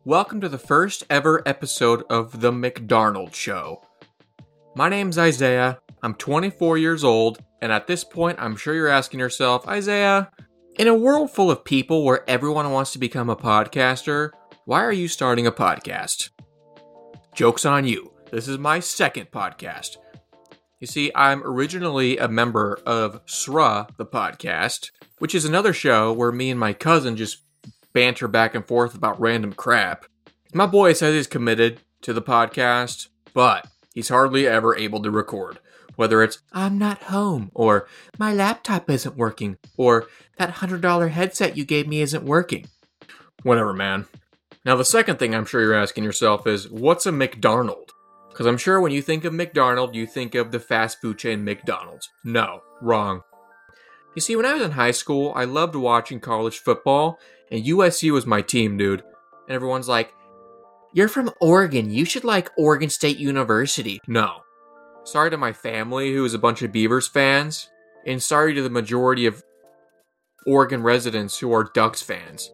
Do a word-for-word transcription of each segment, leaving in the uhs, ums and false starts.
Welcome to the first ever episode of The McDarnold Show. My name's Isaiah, I'm twenty-four years old, and at this point I'm sure you're asking yourself, Isaiah, in a world full of people where everyone wants to become a podcaster, why are you starting a podcast? Joke's on you, this is my second podcast. You see, I'm originally a member of S R A, the podcast, which is another show where me and my cousin just banter back and forth about random crap. My boy says he's committed to the podcast, but he's hardly ever able to record. Whether it's, I'm not home, or my laptop isn't working, or that one hundred dollars headset you gave me isn't working. Whatever, man. Now, the second thing I'm sure you're asking yourself is, what's a McDarnold? Because I'm sure when you think of McDarnold, you think of the fast food chain McDonald's. No, wrong. You see, when I was in high school, I loved watching college football, and U S C was my team, dude. And everyone's like, you're from Oregon, you should like Oregon State University. No. Sorry to my family, who is a bunch of Beavers fans, and sorry to the majority of Oregon residents who are Ducks fans.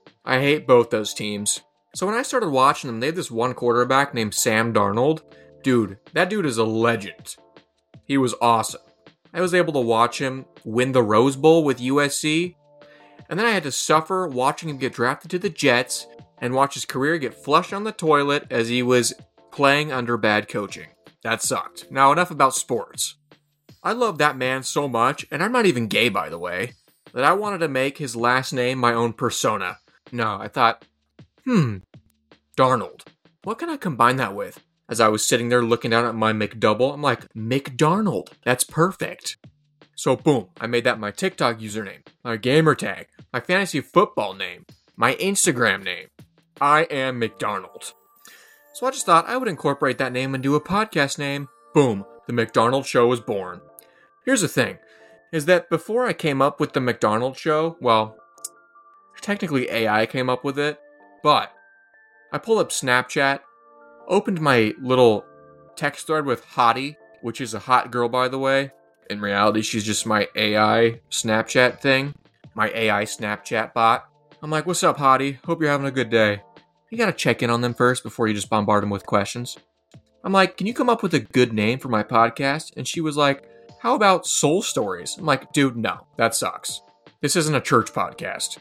I hate both those teams. So when I started watching them, they had this one quarterback named Sam Darnold. Dude, that dude is a legend. He was awesome. I was able to watch him win the Rose Bowl with U S C, and then I had to suffer watching him get drafted to the Jets and watch his career get flushed down the toilet as he was playing under bad coaching. That sucked. Now, enough about sports. I love that man so much, and I'm not even gay, by the way, that I wanted to make his last name my own persona. No, I thought, hmm, Darnold. What can I combine that with? As I was sitting there looking down at my McDouble, I'm like, McDarnold. That's perfect. So boom, I made that my TikTok username, my gamer tag, my fantasy football name, my Instagram name. I am McDarnold. So I just thought I would incorporate that name into a podcast name. Boom, The McDarnold Show was born. Here's the thing, is that before I came up with The McDarnold Show, well, technically A I came up with it, but I pulled up Snapchat, opened my little text thread with Hottie, which is a hot girl, by the way. In reality, she's just my A I Snapchat thing. My A I Snapchat bot. I'm like, what's up, Hottie? Hope you're having a good day. You gotta check in on them first before you just bombard them with questions. I'm like, can you come up with a good name for my podcast? And she was like, how about Soul Stories? I'm like, dude, no, that sucks. This isn't a church podcast.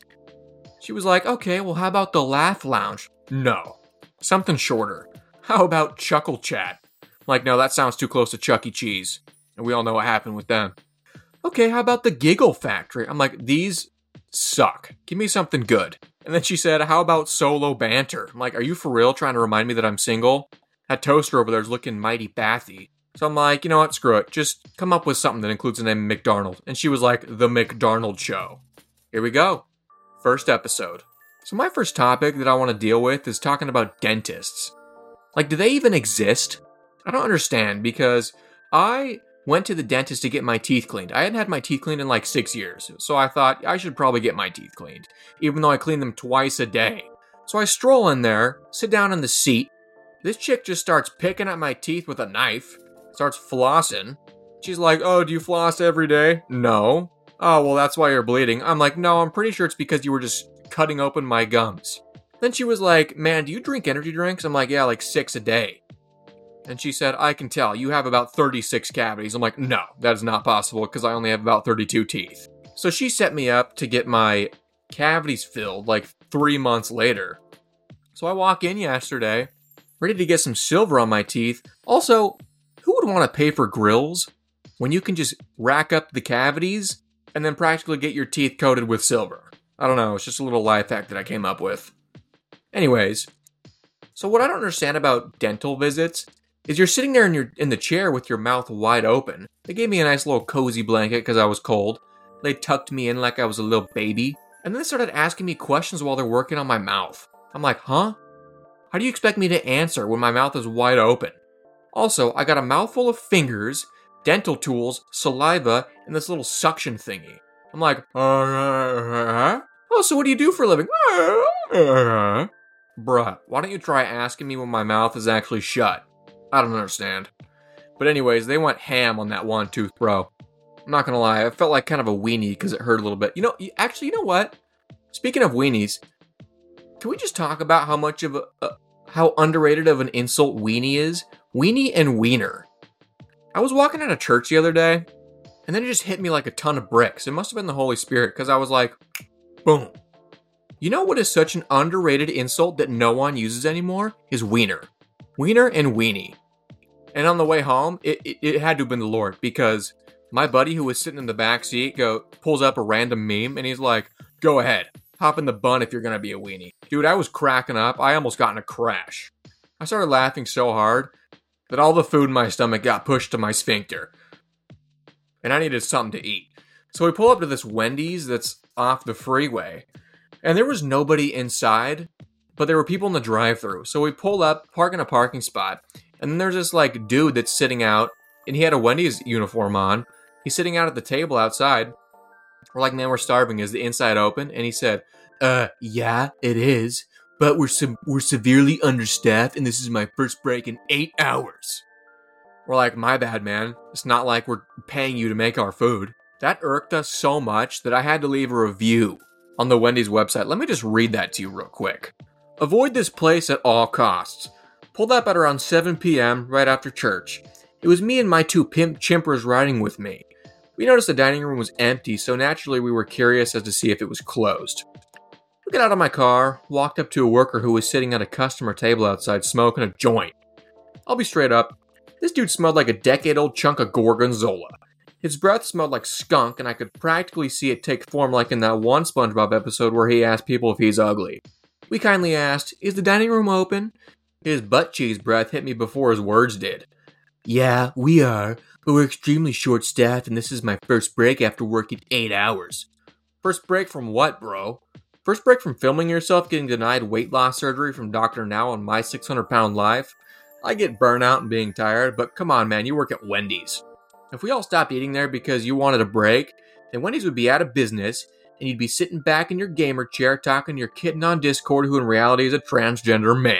She was like, okay, well, how about the Laugh Lounge? No. Something shorter. How about Chuckle Chat? I'm like, no, that sounds too close to Chuck E. Cheese. And we all know what happened with them. Okay, how about the Giggle Factory? I'm like, these suck. Give me something good. And then she said, how about Solo Banter? I'm like, are you for real trying to remind me that I'm single? That toaster over there is looking mighty bathy. So I'm like, you know what, screw it. Just come up with something that includes the name McDarnold. And she was like, The McDarnold Show. Here we go. First episode. So my first topic that I want to deal with is talking about dentists. Like, do they even exist? I don't understand, because I went to the dentist to get my teeth cleaned. I hadn't had my teeth cleaned in like six years, so I thought I should probably get my teeth cleaned, even though I clean them twice a day. So I stroll in there, sit down in the seat. This chick just starts picking at my teeth with a knife, starts flossing. She's like, oh, do you floss every day? No. Oh, well, that's why you're bleeding. I'm like, no, I'm pretty sure it's because you were just cutting open my gums. Then she was like, man, do you drink energy drinks? I'm like, yeah, like six a day. And she said, I can tell, you have about thirty-six cavities. I'm like, no, that is not possible because I only have about thirty-two teeth. So she set me up to get my cavities filled like three months later. So I walk in yesterday, ready to get some silver on my teeth. Also, who would want to pay for grills when you can just rack up the cavities and then practically get your teeth coated with silver? I don't know, it's just a little life hack that I came up with. Anyways, so what I don't understand about dental visits is you're sitting there in your in the chair with your mouth wide open. They gave me a nice little cozy blanket because I was cold. They tucked me in like I was a little baby. And then they started asking me questions while they're working on my mouth. I'm like, huh? How do you expect me to answer when my mouth is wide open? Also, I got a mouthful of fingers, dental tools, saliva, and this little suction thingy. I'm like, uh, oh, so what do you do for a living? Uh, Bruh, why don't you try asking me when my mouth is actually shut? I don't understand. But anyways, they went ham on that one tooth, bro. I'm not gonna lie, I felt like kind of a weenie because it hurt a little bit. You know, actually, you know what? Speaking of weenies, Can we just talk about how much of a, uh, how underrated of an insult weenie is? Weenie and wiener. I was walking out of church the other day, and then it just hit me like a ton of bricks. It must have been the Holy Spirit, because I was like, boom. You know what is such an underrated insult that no one uses anymore? Is wiener. Wiener and weenie. And on the way home, it, it, it had to have been the Lord, because my buddy who was sitting in the back seat go pulls up a random meme, and he's like, go ahead, hop in the bun if you're going to be a weenie. Dude, I was cracking up. I almost got in a crash. I started laughing so hard that all the food in my stomach got pushed to my sphincter. And I needed something to eat. So we pull up to this Wendy's that's off the freeway. And there was nobody inside, but there were people in the drive-thru. So we pull up, park in a parking spot, and then there's this like dude that's sitting out, and he had a Wendy's uniform on. He's sitting out at the table outside. We're like, man, we're starving. Is the inside open? And he said, uh, yeah, it is. But we're se- we're severely understaffed, and this is my first break in eight hours. We're like, my bad, man. It's not like we're paying you to make our food. That irked us so much that I had to leave a review on the Wendy's website. Let me just read that to you real quick. Avoid this place at all costs. Pulled up at around seven p.m. right after church. It was me and my two pimp chimpers riding with me. We noticed the dining room was empty, so naturally we were curious as to see if it was closed. We got out of my car, walked up to a worker who was sitting at a customer table outside smoking a joint. I'll be straight up, this dude smelled like a decade-old chunk of Gorgonzola. His breath smelled like skunk, and I could practically see it take form like in that one SpongeBob episode where he asked people if he's ugly. We kindly asked, is the dining room open? His butt cheese breath hit me before his words did. Yeah, we are, but we're extremely short-staffed, and this is my first break after working eight hours. First break from what, bro? First break from filming yourself getting denied weight loss surgery from Doctor Now on My six hundred pound Life? I get burnout and being tired, but come on, man, you work at Wendy's. If we all stopped eating there because you wanted a break, then Wendy's would be out of business, and you'd be sitting back in your gamer chair talking to your kitten on Discord who in reality is a transgender man.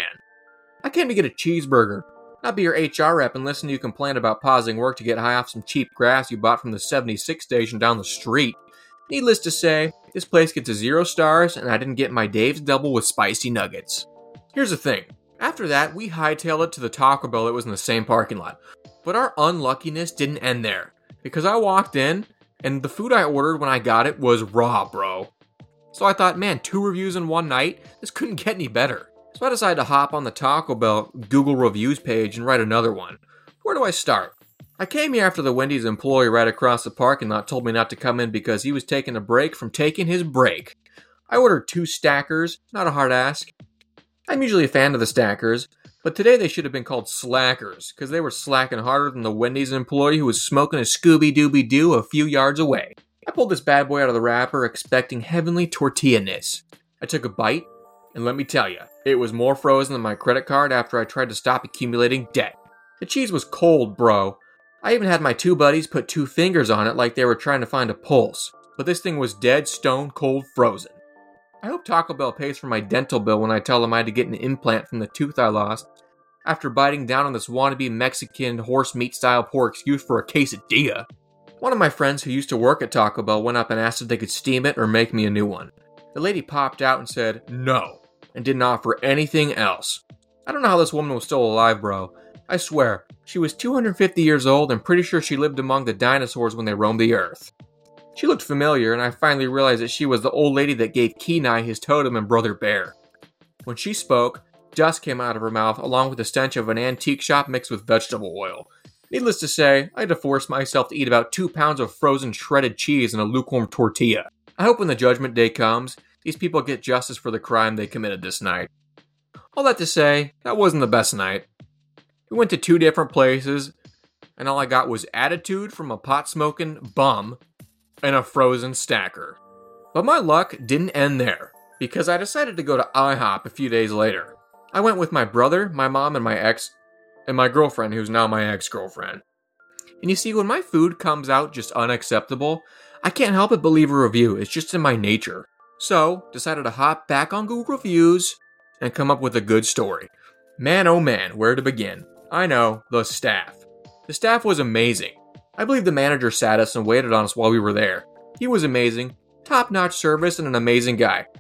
I came to get a cheeseburger, not be your H R rep and listen to you complain about pausing work to get high off some cheap grass you bought from the seventy-six station down the street. Needless to say, this place gets a zero stars, and I didn't get my Dave's Double with spicy nuggets. Here's the thing. After that, we hightailed it to the Taco Bell that was in the same parking lot. But our unluckiness didn't end there, because I walked in, and the food I ordered when I got it was raw, bro. So I thought, man, two reviews in one night? This couldn't get any better. So I decided to hop on the Taco Bell Google Reviews page and write another one. Where do I start? I came here after the Wendy's employee right across the parking lot told me not to come in because he was taking a break from taking his break. I ordered two stackers, not a hard ask. I'm usually a fan of the stackers, but today they should have been called slackers, because they were slacking harder than the Wendy's employee who was smoking a Scooby-Dooby-Doo a few yards away. I pulled this bad boy out of the wrapper expecting heavenly tortilla-ness. I took a bite, and let me tell you, it was more frozen than my credit card after I tried to stop accumulating debt. The cheese was cold, bro. I even had my two buddies put two fingers on it like they were trying to find a pulse, but this thing was dead stone cold frozen. I hope Taco Bell pays for my dental bill when I tell them I had to get an implant from the tooth I lost after biting down on this wannabe Mexican horse meat style poor excuse for a quesadilla. One of my friends who used to work at Taco Bell went up and asked if they could steam it or make me a new one. The lady popped out and said no, and didn't offer anything else. I don't know how this woman was still alive, bro. I swear, she was two hundred fifty years old and pretty sure she lived among the dinosaurs when they roamed the earth. She looked familiar, and I finally realized that she was the old lady that gave Kenai his totem and brother bear. When she spoke, dust came out of her mouth along with the stench of an antique shop mixed with vegetable oil. Needless to say, I had to force myself to eat about two pounds of frozen shredded cheese and a lukewarm tortilla. I hope when the judgment day comes, these people get justice for the crime they committed this night. All that to say, that wasn't the best night. We went to two different places, and all I got was attitude from a pot-smoking bum and a frozen stacker. But my luck didn't end there, because I decided to go to IHOP a few days later. I went with my brother, my mom, and my ex, and my girlfriend, who's now my ex-girlfriend. And you see, when my food comes out just unacceptable, I can't help but believe a review. It's just in my nature. So, decided to hop back on Google Reviews and come up with a good story. Man, oh man, where to begin? I know, the staff. The staff was amazing. I believe the manager sat us and waited on us while we were there. He was amazing, top-notch service, and an amazing guy.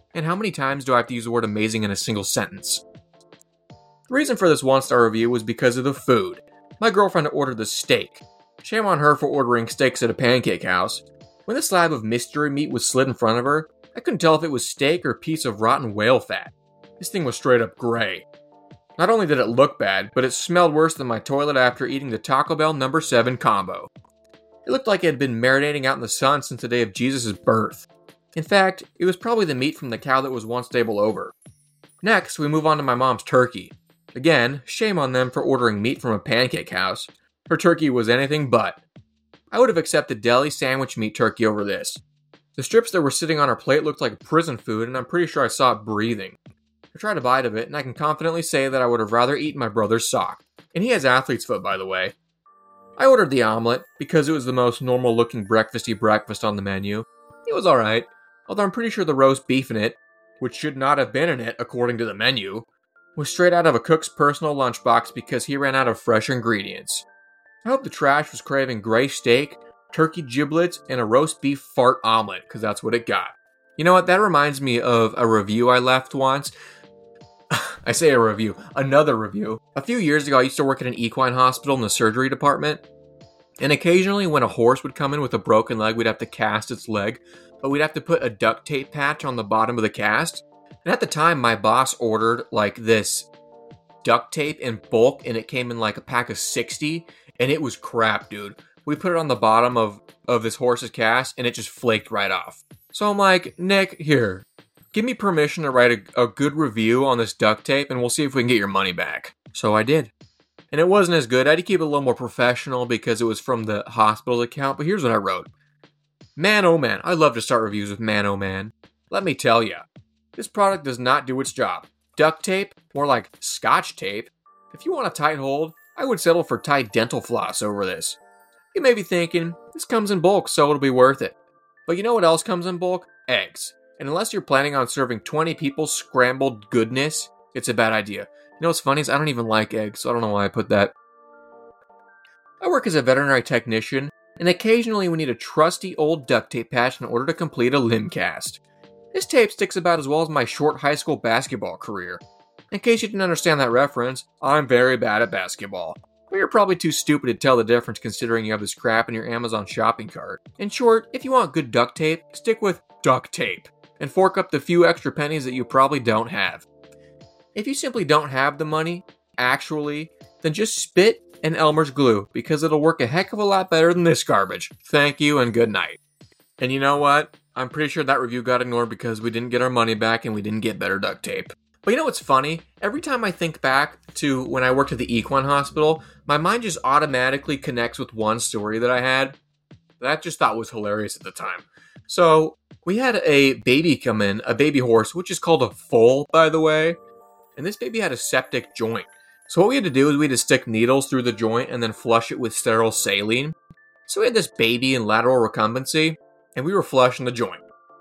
And how many times do I have to use the word amazing in a single sentence? The reason for this one-star review was because of the food. My girlfriend ordered the steak. Shame on her for ordering steaks at a pancake house. When the slab of mystery meat was slid in front of her, I couldn't tell if it was steak or a piece of rotten whale fat. This thing was straight up gray. Not only did it look bad, but it smelled worse than my toilet after eating the Taco Bell number seven combo. It looked like it had been marinating out in the sun since the day of Jesus' birth. In fact, it was probably the meat from the cow that was once stable over. Next, we move on to my mom's turkey. Again, shame on them for ordering meat from a pancake house. Her turkey was anything but. I would have accepted deli sandwich meat turkey over this. The strips that were sitting on her plate looked like prison food, and I'm pretty sure I saw it breathing. I tried a bite of it, and I can confidently say that I would have rather eaten my brother's sock. And he has athlete's foot, by the way. I ordered the omelet because it was the most normal-looking breakfasty breakfast on the menu. It was alright, although I'm pretty sure the roast beef in it, which should not have been in it according to the menu, was straight out of a cook's personal lunchbox because he ran out of fresh ingredients. I hope the trash was craving gray steak, turkey giblets, and a roast beef fart omelet, because that's what it got. You know what, that reminds me of a review I left once. I say a review, another review. A few years ago, I used to work at an equine hospital in the surgery department, and occasionally when a horse would come in with a broken leg, we'd have to cast its leg, but we'd have to put a duct tape patch on the bottom of the cast. And at the time, my boss ordered like this duct tape in bulk, and it came in like a pack of sixty, and it was crap, dude. We put it on the bottom of, of this horse's cast, and it just flaked right off. So I'm like, Nick, here, give me permission to write a, a good review on this duct tape, and we'll see if we can get your money back. So I did. And it wasn't as good. I had to keep it a little more professional because it was from the hospital's account, but here's what I wrote. Man, oh man, I love to start reviews with man, oh man. Let me tell ya, this product does not do its job. Duct tape, more like scotch tape. If you want a tight hold, I would settle for Tide dental floss over this. You may be thinking, this comes in bulk, so it'll be worth it. But you know what else comes in bulk? Eggs. And unless you're planning on serving twenty people scrambled goodness, it's a bad idea. You know what's funny is I don't even like eggs, so I don't know why I put that. I work as a veterinary technician, and occasionally we need a trusty old duct tape patch in order to complete a limb cast. This tape sticks about as well as my short high school basketball career. In case you didn't understand that reference, I'm very bad at basketball. But you're probably too stupid to tell the difference considering you have this crap in your Amazon shopping cart. In short, if you want good duct tape, stick with duct tape, and fork up the few extra pennies that you probably don't have. If you simply don't have the money, actually, then just spit and Elmer's glue, because it'll work a heck of a lot better than this garbage. Thank you and good night. And you know what? I'm pretty sure that review got ignored because we didn't get our money back and we didn't get better duct tape. But you know what's funny? Every time I think back to when I worked at the equine hospital, my mind just automatically connects with one story that I had that I just thought was hilarious at the time. So, we had a baby come in, a baby horse, which is called a foal, by the way. And this baby had a septic joint. So what we had to do is we had to stick needles through the joint and then flush it with sterile saline. So we had this baby in lateral recumbency, and we were flushing the joint.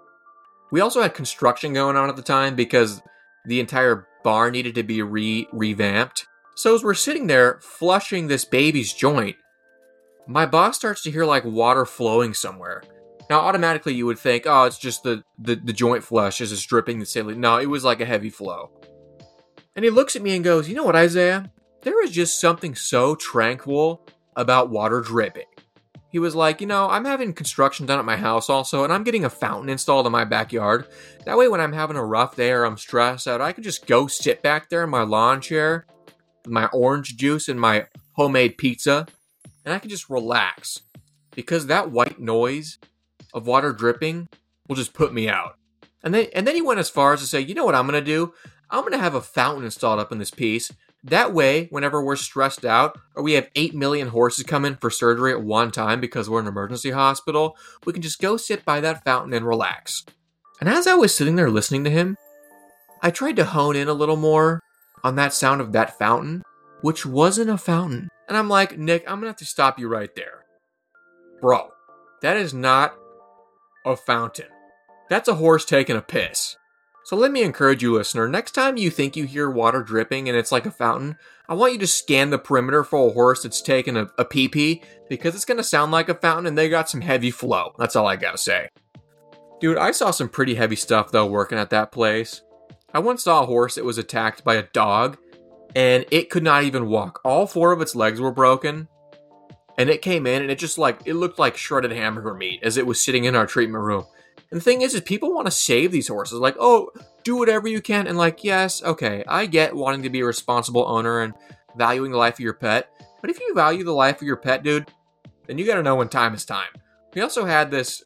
We also had construction going on at the time because the entire barn needed to be re revamped. So as we're sitting there flushing this baby's joint, my boss starts to hear like water flowing somewhere. Now automatically you would think, oh, it's just the, the, the joint flush is just dripping the saline. No, it was like a heavy flow. And he looks at me and goes, you know what, Isaiah? There is just something so tranquil about water dripping. He was like, you know, I'm having construction done at my house also, and I'm getting a fountain installed in my backyard. That way when I'm having a rough day or I'm stressed out, I can just go sit back there in my lawn chair with my orange juice and my homemade pizza, and I can just relax. Because that white noise of water dripping will just put me out. And then, and then he went as far as to say, you know what I'm going to do? I'm going to have a fountain installed up in this piece. That way, whenever we're stressed out, or we have eight million horses come in for surgery at one time because we're an emergency hospital, we can just go sit by that fountain and relax. And as I was sitting there listening to him, I tried to hone in a little more on that sound of that fountain, which wasn't a fountain. And I'm like, Nick, I'm going to have to stop you right there. Bro, that is not a fountain. That's a horse taking a piss. So let me encourage you, listener, next time you think you hear water dripping and it's like a fountain, I want you to scan the perimeter for a horse that's taking a, a pee-pee, because it's going to sound like a fountain and they got some heavy flow. That's all I got to say. Dude, I saw some pretty heavy stuff though working at that place. I once saw a horse that was attacked by a dog, and it could not even walk. All four of its legs were broken, and it came in and it just like, it looked like shredded hamburger meat as it was sitting in our treatment room. And the thing is, is people want to save these horses. Like, oh, do whatever you can. And like, yes, okay, I get wanting to be a responsible owner and valuing the life of your pet. But if you value the life of your pet, dude, then you gotta know when time is time. We also had this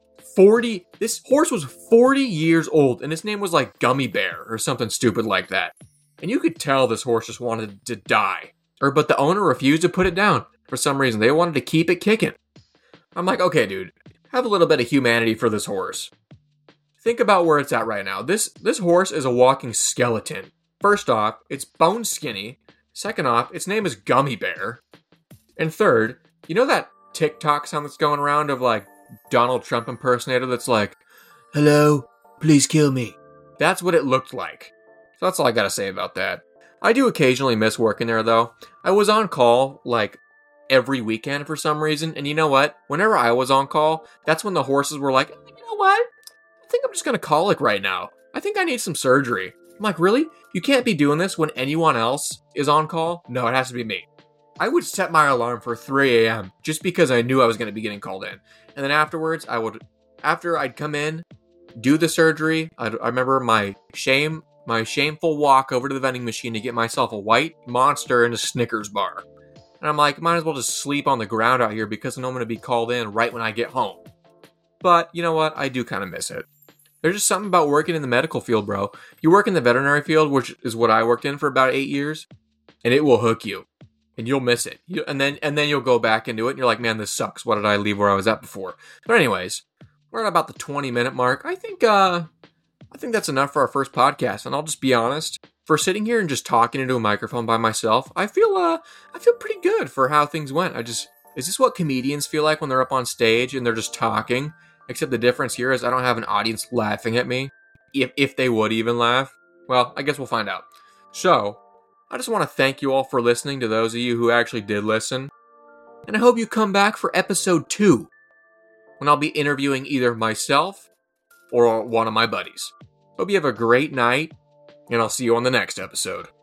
forty, this horse was forty years old, and his name was like Gummy Bear or something stupid like that. And you could tell this horse just wanted to die. Or, but the owner refused to put it down for some reason. They wanted to keep it kicking. I'm like, okay, dude, have a little bit of humanity for this horse. Think about where it's at right now. This this horse is a walking skeleton. First off, it's bone skinny. Second off, its name is Gummy Bear. And third, you know that TikTok sound that's going around of like Donald Trump impersonator that's like, hello, please kill me. That's what it looked like. So that's all I gotta say about that. I do occasionally miss working there though. I was on call like every weekend for some reason, and you know what? Whenever I was on call, that's when the horses were like, you know what? I think I'm just gonna colic right now. I think I need some surgery. I'm like, really? You can't be doing this when anyone else is on call? No, it has to be me. I would set my alarm for three a.m. just because I knew I was going to be getting called in. And then afterwards, I would, after I'd come in, do the surgery, I'd, I remember my shame, my shameful walk over to the vending machine to get myself a white Monster and a Snickers bar. And I'm like, might as well just sleep on the ground out here because I know I'm going to be called in right when I get home. But you know what? I do kind of miss it. There's just something about working in the medical field, bro. You work in the veterinary field, which is what I worked in for about eight years, and it will hook you. And you'll miss it. You, and then and then you'll go back into it, and you're like, man, this sucks. Why did I leave where I was at before? But anyways, we're at about the twenty minute mark. I think uh, I think that's enough for our first podcast. And I'll just be honest, for sitting here and just talking into a microphone by myself, I feel uh, I feel pretty good for how things went. I just, is this what comedians feel like when they're up on stage and they're just talking? Except the difference here is I don't have an audience laughing at me. If if they would even laugh. Well, I guess we'll find out. So, I just want to thank you all for listening, to those of you who actually did listen. And I hope you come back for episode two, when I'll be interviewing either myself or one of my buddies. Hope you have a great night, and I'll see you on the next episode.